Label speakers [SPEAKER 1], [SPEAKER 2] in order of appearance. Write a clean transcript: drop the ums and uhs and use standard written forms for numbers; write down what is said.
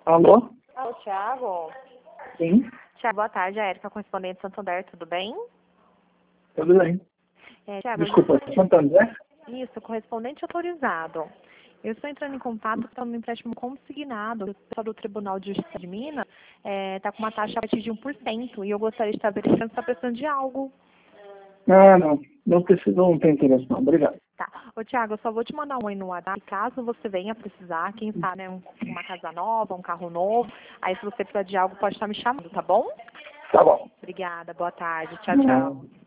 [SPEAKER 1] Alô?
[SPEAKER 2] Alô, Thiago?
[SPEAKER 1] Sim,
[SPEAKER 2] Thiago, boa tarde. A Érica, correspondente de Santander, tudo bem?
[SPEAKER 1] tudo bem.
[SPEAKER 2] Thiago,
[SPEAKER 1] Desculpa, Santander?
[SPEAKER 2] isso, correspondente autorizado. Eu estou entrando em contato para um empréstimo consignado. O pessoal do Tribunal de Justiça de Minas está com uma taxa a partir de 1%. E eu gostaria de estar verificando se está precisando de algo.
[SPEAKER 1] Ah, não. Não preciso, não tem interesse não. Obrigado.
[SPEAKER 2] Tá. Ô, Thiago, eu só vou te mandar um oi no WhatsApp. Caso você venha precisar, quem sabe, né, uma casa nova, um carro novo. Aí, se você precisar de algo, pode estar me chamando, tá bom?
[SPEAKER 1] Tá bom.
[SPEAKER 2] Obrigada. Boa tarde. Tchau, tchau.